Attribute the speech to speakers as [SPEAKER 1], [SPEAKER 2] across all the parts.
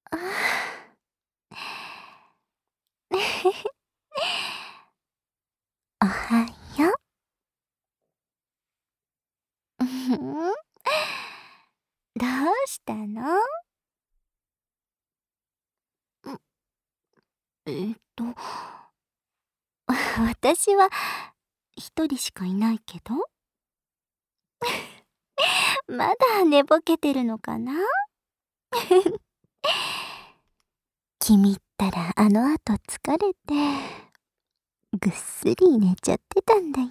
[SPEAKER 1] あおはよう。どうしたの？ん、私は一人しかいないけど。まだ寝ぼけてるのかな？君ったらあの後疲れて、ぐっすり寝ちゃってたんだよ。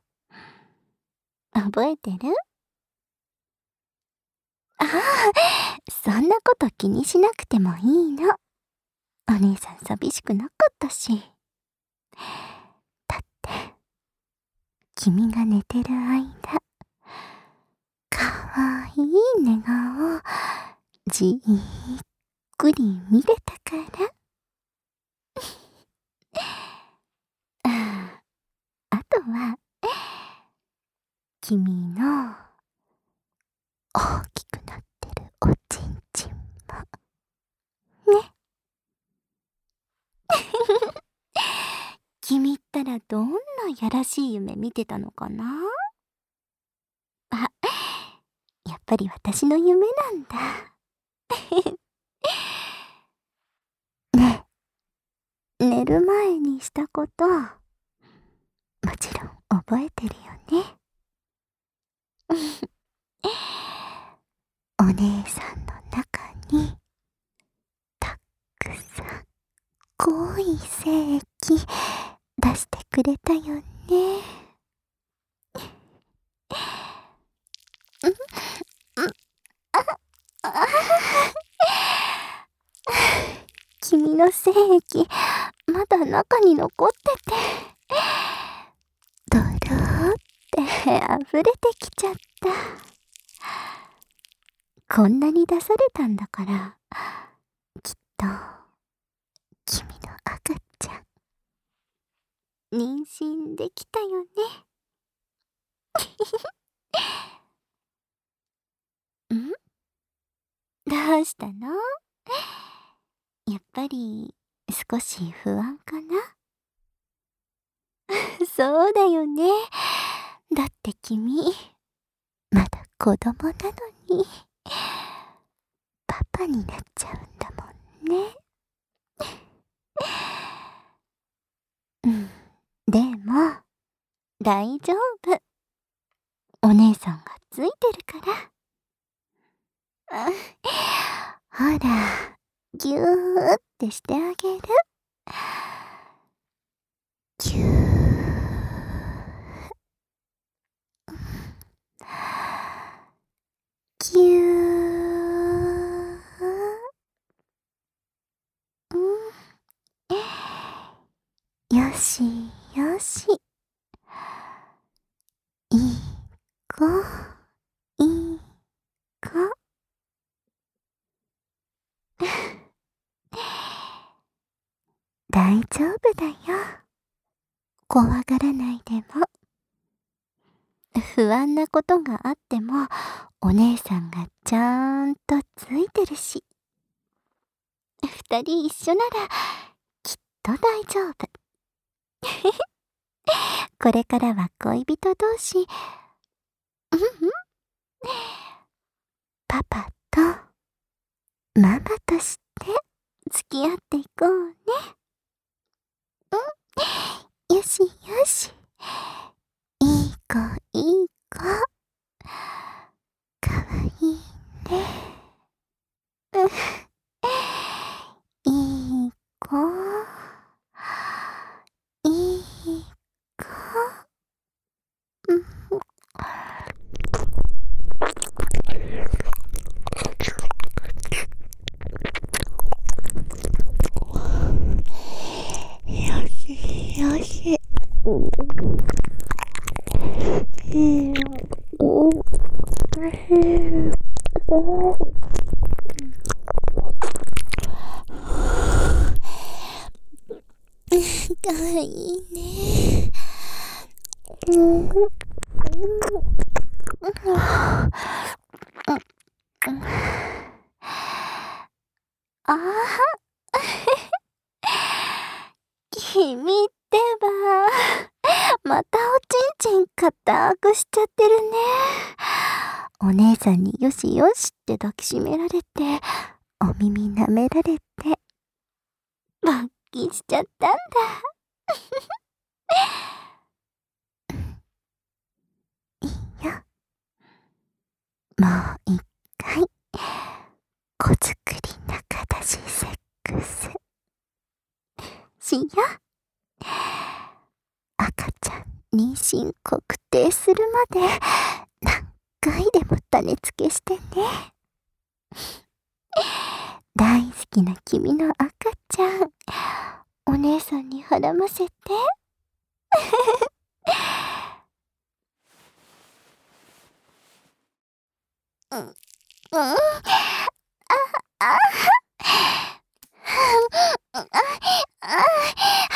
[SPEAKER 1] 覚えてる？ああ、そんなこと気にしなくてもいいの。お姉さん寂しくなかったし。だって、君が寝てる間、かわいい寝顔をじーっくり見れたから。あとは、君の大きくなってるおちんちんも、ね。君ったらどんなやらしい夢見てたのかな？あ、やっぱり私の夢なんだ。ねえ、寝る前にしたこと、もちろん覚えてるよね。お姉さんの中に、たくさん濃い精液出してくれたよね。君の精液、まだ中に残ってて、ドローって溢れてきちゃった。こんなに出されたんだから、きっと、君の赤ちゃん、妊娠できたよね。ん？どうしたの？やっぱり、少し不安かな？そうだよね。だって君、まだ子供なのに、パパになっちゃうんだもんね。でも、大丈夫。お姉さんがついてるから。ほら、ぎゅーってしてあげる。ぎゅー。ぎゅー。よしよし。いい子、いい子。大丈夫だよ。怖がらないでも。不安なことがあっても、お姉さんがちゃんとついてるし。二人一緒なら、きっと大丈夫。これからは恋人同士、パパとママとして付き合っていこうね。よしよし。いい子いい子。かわいいね。いい子。いい子。よしよし。かわいいね。あああ、君ってば、またおちんちん固くしちゃってるね。お姉さんによしよしって抱きしめられて、お耳舐められて、勃起しちゃったんだ。いいよ。もう一回、子作り仲出しセックスしよう。赤ちゃん妊娠確定するまで何回でも種付けしてね。大好きな君の赤ちゃん、お姉さんにはらませて。うん、うん、あ、あ、あ、あ、